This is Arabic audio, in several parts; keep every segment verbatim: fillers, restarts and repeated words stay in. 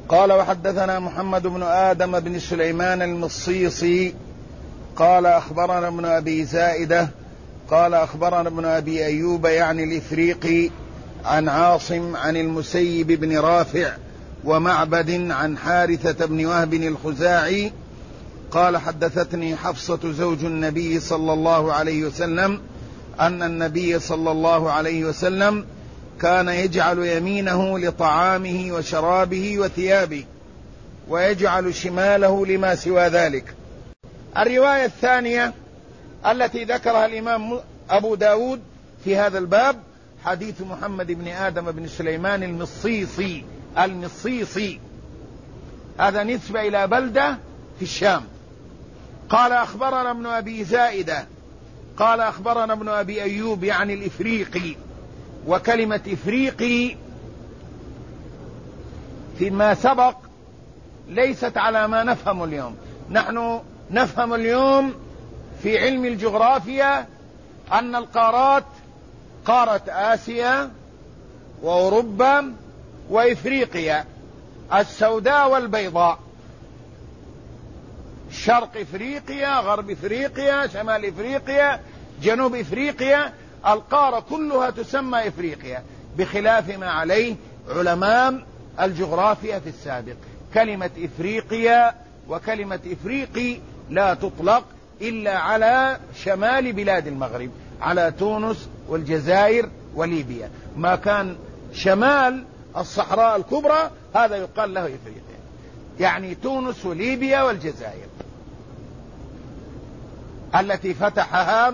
قال وحدثنا محمد بن آدم بن سليمان المصيصي قال أخبرنا ابن أبي زائدة قال أخبرنا ابن أبي أيوب يعني الإفريقي عن عاصم عن المسيب بن رافع ومعبد عن حارثة بن وهب الخزاعي قال حدثتني حفصة زوج النبي صلى الله عليه وسلم أن النبي صلى الله عليه وسلم كان يجعل يمينه لطعامه وشرابه وثيابه ويجعل شماله لما سوى ذلك. الرواية الثانية التي ذكرها الإمام أبو داود في هذا الباب حديث محمد بن آدم بن سليمان المصيصي المصيصي هذا نسبة إلى بلدة في الشام. قال أخبرنا ابن أبي زائدة قال أخبرنا ابن أبي أيوب يعني الإفريقي، وكلمة إفريقي فيما سبق ليست على ما نفهم اليوم. نحن نفهم اليوم في علم الجغرافيا أن القارات قارة آسيا وأوروبا وإفريقيا، السوداء والبيضاء، شرق إفريقيا، غرب إفريقيا، شمال إفريقيا، جنوب إفريقيا، القارة كلها تسمى إفريقيا، بخلاف ما عليه علماء الجغرافيا في السابق. كلمة إفريقيا وكلمة إفريقي لا تطلق إلا على شمال بلاد المغرب، على تونس والجزائر وليبيا. ما كان شمال الصحراء الكبرى هذا يقال له إفريقيا، يعني تونس وليبيا والجزائر التي فتحها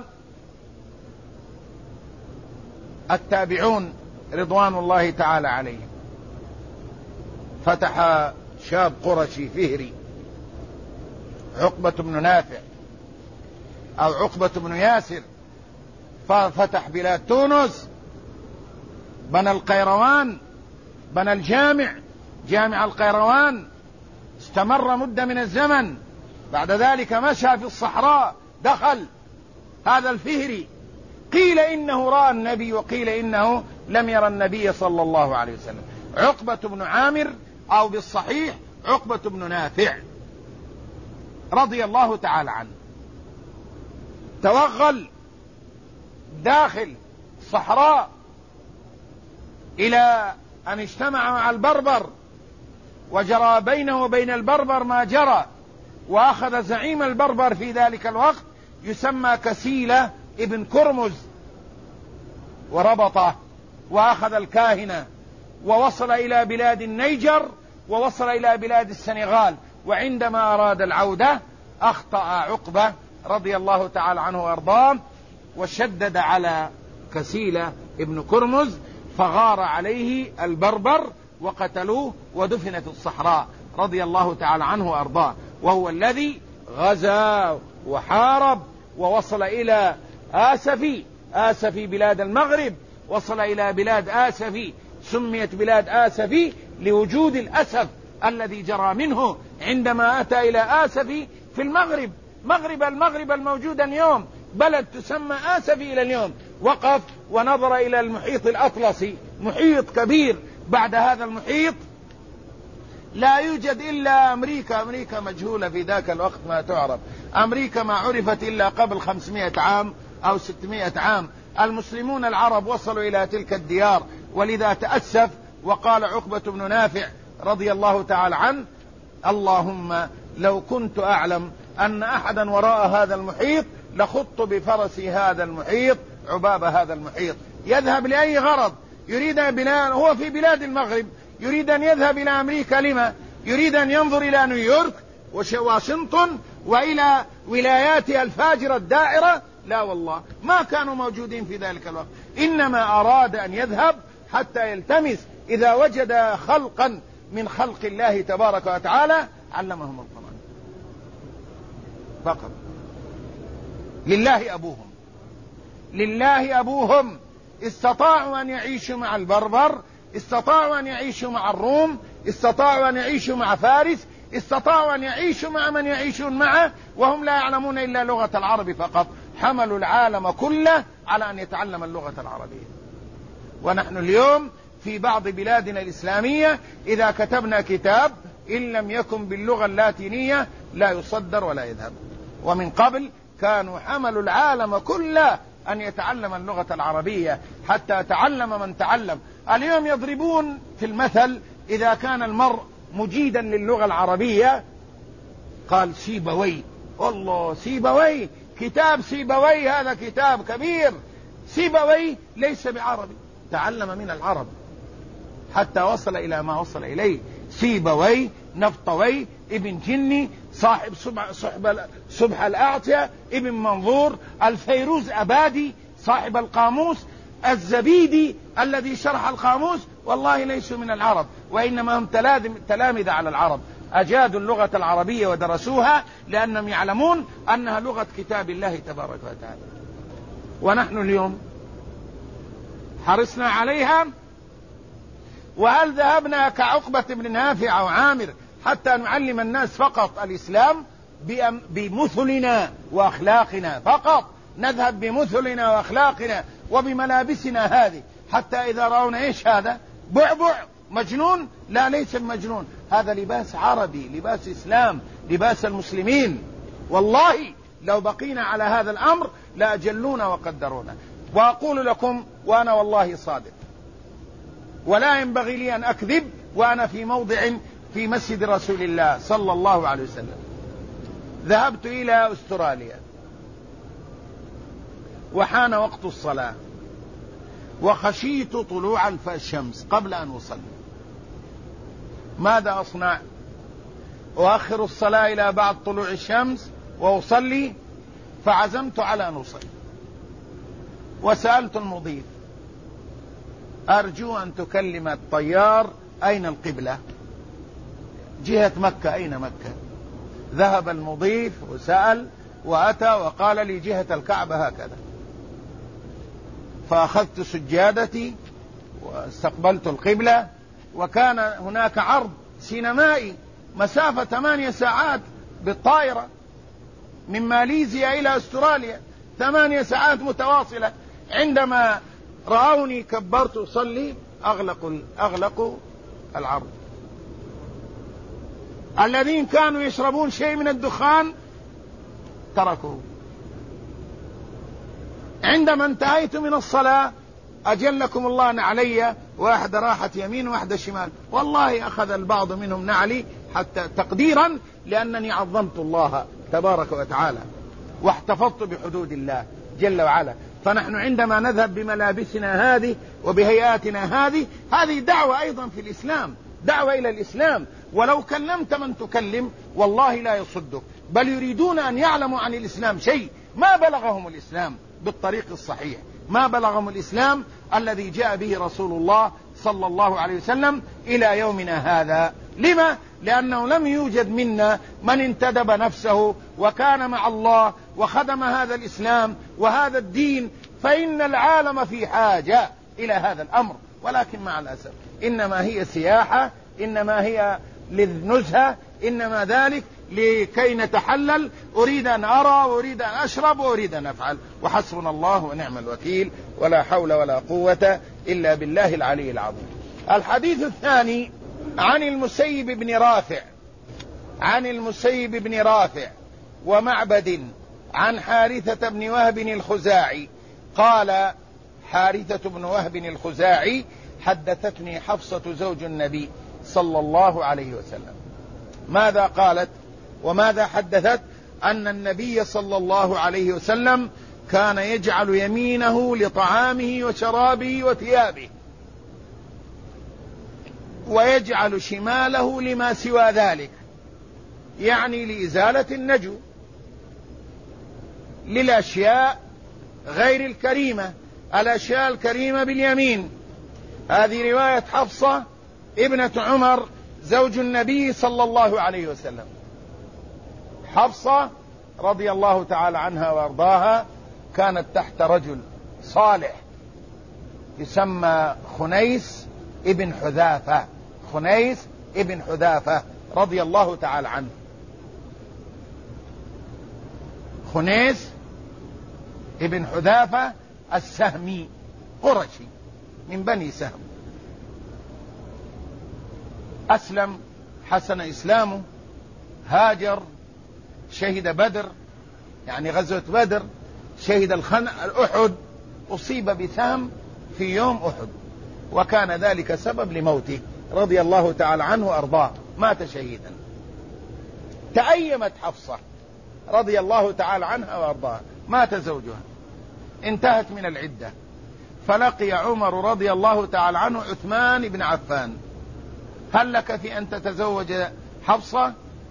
التابعون رضوان الله تعالى عليهم. فتح شاب قرشي فهري عقبة بن نافع أو عقبة بن ياسر، ففتح بلاد تونس، بنى القيروان، بنى الجامع جامع القيروان، استمر مدة من الزمن. بعد ذلك مشى في الصحراء، دخل هذا الفهري، قيل إنه رأى النبي وقيل إنه لم يرى النبي صلى الله عليه وسلم. عقبة بن عامر أو بالصحيح عقبة بن نافع رضي الله تعالى عنه، توغل داخل الصحراء إلى أن اجتمع مع البربر، وجرى بينه وبين البربر ما جرى، وأخذ زعيم البربر في ذلك الوقت يسمى كسيلة ابن كرمز وربطه، وأخذ الكاهنة ووصل إلى بلاد النيجر ووصل إلى بلاد السنغال. وعندما أراد العودة أخطأ عقبة رضي الله تعالى عنه وأرضاه وشدد على كسيلة ابن كرمز، فغار عليه البربر وقتلوه ودفن في الصحراء رضي الله تعالى عنه وأرضاه. وهو الذي غزا وحارب ووصل إلى آسفي آسفي بلاد المغرب، وصل إلى بلاد آسفي، سميت بلاد آسفي لوجود الأسف الذي جرى منه عندما أتى إلى آسفي في المغرب. مغرب المغرب الموجود اليوم بلد تسمى آسفي إلى اليوم. وقف ونظر إلى المحيط الأطلسي، محيط كبير، بعد هذا المحيط لا يوجد إلا أمريكا. أمريكا مجهولة في ذاك الوقت، ما تعرف أمريكا، ما عرفت إلا قبل خمسمائة عام أو ستمائة عام. المسلمون العرب وصلوا إلى تلك الديار، ولذا تأسف وقال عقبة بن نافع رضي الله تعالى عنه: اللهم لو كنت أعلم أن أحدا وراء هذا المحيط لخضت بفرسي هذا المحيط عباب هذا المحيط. يذهب لأي غرض؟ يريد بلاد، هو في بلاد المغرب، يريد أن يذهب إلى أمريكا. لما؟ يريد أن ينظر إلى نيويورك وواشنطن وإلى ولاياتها الفاجرة الدائرة؟ لا والله، ما كانوا موجودين في ذلك الوقت. إنما أراد أن يذهب حتى يلتمس، إذا وجد خلقا من خلق الله تبارك وتعالى علمهم القرآن فقط. لله أبوهم، لله أبوهم. استطاعوا أن يعيشوا مع البربر، استطاعوا أن يعيشوا مع الروم، استطاعوا أن يعيشوا مع فارس، استطاعوا أن يعيشوا مع من يعيشون معه وهم لا يعلمون إلا لغة العرب فقط. حملوا العالم كله على أن يتعلم اللغة العربية. ونحن اليوم في بعض بلادنا الإسلامية إذا كتبنا كتاب إن لم يكن باللغة اللاتينية لا يصدر ولا يذهب. ومن قبل كانوا حملوا العالم كله أن يتعلم اللغة العربية حتى تعلم من تعلم. اليوم يضربون في المثل إذا كان المرء مجيدا للغة العربية قال سيبوي، والله سيبوي، كتاب سيبوي هذا كتاب كبير. سيبوي ليس بعربي، تعلم من العرب حتى وصل إلى ما وصل إليه. سيبوي، نفطوي، ابن جني، صاحب صبح الأعطية، ابن منظور، الفيروز أبادي صاحب القاموس، الزبيدي الذي شرح القاموس، والله ليسوا من العرب، وإنما هم تلامذة على العرب، أجادوا اللغة العربية ودرسوها لأنهم يعلمون أنها لغة كتاب الله تبارك وتعالى. ونحن اليوم حرصنا عليها. وهل ذهبنا كعقبة بن نافع أو عامر حتى نعلم الناس فقط الإسلام بمثلنا وأخلاقنا فقط؟ نذهب بمثلنا وأخلاقنا وبملابسنا هذه حتى إذا رأونا إيش هذا؟ بعبع مجنون؟ لا، ليس المجنون، هذا لباس عربي، لباس إسلام، لباس المسلمين. والله لو بقينا على هذا الأمر لأجلونا وقدرونا. وأقول لكم وأنا والله صادق، ولا ينبغي لي أن أكذب، وأنا في موضع في مسجد رسول الله صلى الله عليه وسلم. ذهبت إلى أستراليا وحان وقت الصلاة وخشيت طلوع الشمس قبل أن أصلي. ماذا أصنع؟ أؤخر الصلاة إلى بعد طلوع الشمس وأصلي؟ فعزمت على أن أصلي وسألت المضيف أرجو أن تكلم الطيار أين القبلة؟ جهة مكة. أين مكة؟ ذهب المضيف وسأل وأتى وقال لي جهة الكعبة هكذا. فأخذت سجادتي واستقبلت القبلة، وكان هناك عرض سينمائي مسافة ثمانية ساعات بالطائرة من ماليزيا إلى أستراليا، ثمانية ساعات متواصلة. عندما رأوني كبرت أصلي أغلقوا أغلقوا العرض. الذين كانوا يشربون شيء من الدخان تركوه. عندما انتهيت من الصلاة أجلكم الله نعلي، واحدة راحت يمين واحدة شمال، والله أخذ البعض منهم نعلي حتى تقديرا لأنني عظمت الله تبارك وتعالى واحتفظت بحدود الله جل وعلا. فنحن عندما نذهب بملابسنا هذه وبهيئاتنا هذه، هذه دعوة أيضا في الإسلام، دعوة إلى الإسلام. ولو كلمت من تكلم والله لا يصدك، بل يريدون أن يعلموا عن الإسلام شيء ما بلغهم الإسلام بالطريق الصحيح، ما بلغهم الإسلام الذي جاء به رسول الله صلى الله عليه وسلم إلى يومنا هذا. لما؟ لأنه لم يوجد منا من انتدب نفسه وكان مع الله وخدم هذا الإسلام وهذا الدين. فإن العالم في حاجة إلى هذا الأمر، ولكن مع الأسف إنما هي سياحة، إنما هي للنزهة، إنما ذلك لكي نتحلل. أريد أن أرى وأريد أن أشرب وأريد أن أفعل، وحسبنا الله ونعم الوكيل، ولا حول ولا قوة إلا بالله العلي العظيم. الحديث الثاني عن المسيب بن رافع عن المسيب بن رافع ومعبد عن حارثة بن وهب الخزاعي قال: حارثة بن وهب الخزاعي حدثتني حفصة زوج النبي صلى الله عليه وسلم. ماذا قالت وماذا حدثت؟ أن النبي صلى الله عليه وسلم كان يجعل يمينه لطعامه وشرابه وثيابه، ويجعل شماله لما سوى ذلك، يعني لإزالة النجو، للأشياء غير الكريمة، الأشياء الكريمة باليمين. هذه رواية حفصة ابنة عمر زوج النبي صلى الله عليه وسلم. حفصة رضي الله تعالى عنها وارضاها كانت تحت رجل صالح يسمى خنيس ابن حذافة، خنيس ابن حذافة رضي الله تعالى عنه. خنيس ابن حذافة السهمي قرشي من بني سهم. أسلم حسن إسلامه، هاجر، شهد بدر يعني غزوة بدر، شهد الخنق الأحد، أصيب بسهم في يوم أحد، وكان ذلك سبب لموته رضي الله تعالى عنه وأرضاه، مات شهيدا. تأيمت حفصة رضي الله تعالى عنها وأرضاها، مات زوجها، انتهت من العدة، فلقي عمر رضي الله تعالى عنه عثمان بن عفان: هل لك في أن تتزوج حفصة؟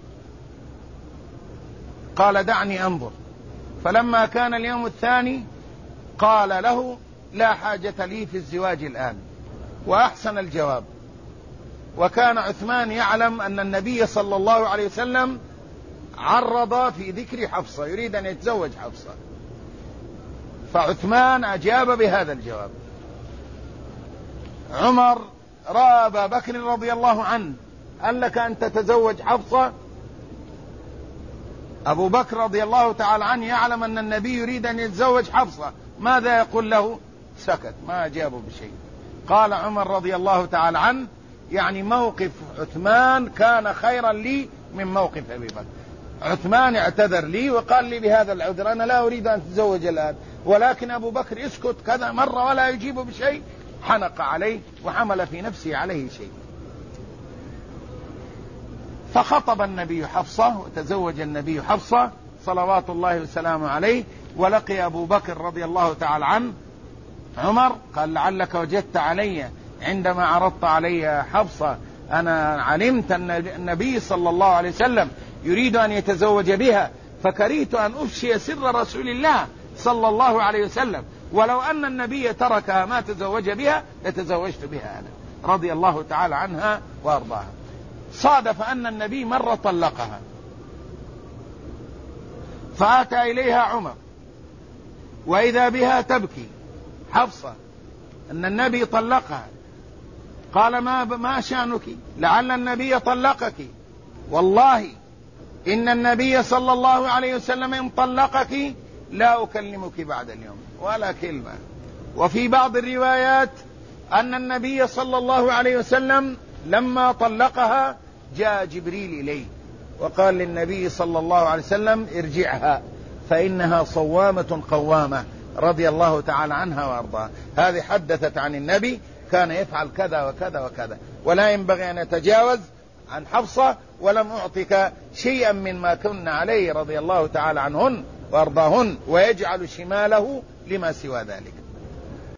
قال: دعني أنظر. فلما كان اليوم الثاني قال له: لا حاجة لي في الزواج الآن، وأحسن الجواب. وكان عثمان يعلم أن النبي صلى الله عليه وسلم عرض في ذكر حفصة، يريد أن يتزوج حفصة، فعثمان أجاب بهذا الجواب. عمر رأى أبا بكر رضي الله عنه: هل لك أن تتزوج حفصة؟ أبو بكر رضي الله تعالى عنه يعلم أن النبي يريد أن يتزوج حفصة، ماذا يقول له؟ سكت، ما أجابه بشيء. قال عمر رضي الله تعالى عنه: يعني موقف عثمان كان خيرا لي من موقف أبي بكر. عثمان اعتذر لي وقال لي بهذا العذر: أنا لا أريد أن تتزوج الآن، ولكن أبو بكر يسكت كذا مرة ولا يجيب بشيء، حنق عليه وحمل في نفسه عليه شيء. فخطب النبي حفصة وتزوج النبي حفصة صلوات الله وسلامه عليه. ولقي أبو بكر رضي الله تعالى عنه عمر، قال: لعلك وجدت علي عندما عرضت علي حفصة، أنا علمت أن النبي صلى الله عليه وسلم يريد أن يتزوج بها، فكرهت أن أفشي سر رسول الله صلى الله عليه وسلم، ولو أن النبي تركها ما تزوج بها لتزوجت بها أنا، رضي الله تعالى عنها وأرضاها. صادف أن النبي مرة طلقها، فأتى إليها عمر وإذا بها تبكي حفصة أن النبي طلقها. قال: ما ما شأنك؟ لعل النبي طلقك. والله إن النبي صلى الله عليه وسلم إن طلقك لا أكلمك بعد اليوم ولا كلمة. وفي بعض الروايات أن النبي صلى الله عليه وسلم لما طلقها جاء جبريل إليه وقال للنبي صلى الله عليه وسلم: ارجعها فإنها صوامة قوامة، رضي الله تعالى عنها وأرضاها. هذه حدثت عن النبي كان يفعل كذا وكذا وكذا، ولا ينبغي أن يتجاوز عن حفصة، ولم أعطك شيئا مما كنا عليه رضي الله تعالى عنهن وأرضاهن، ويجعل شماله لما سوى ذلك.